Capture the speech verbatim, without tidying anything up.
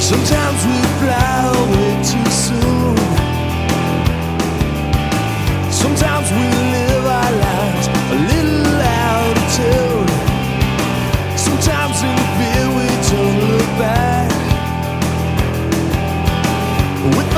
Sometimes we fly away too soon. Sometimes we live our lives a little out of tune. Sometimes in fear we don't look back. With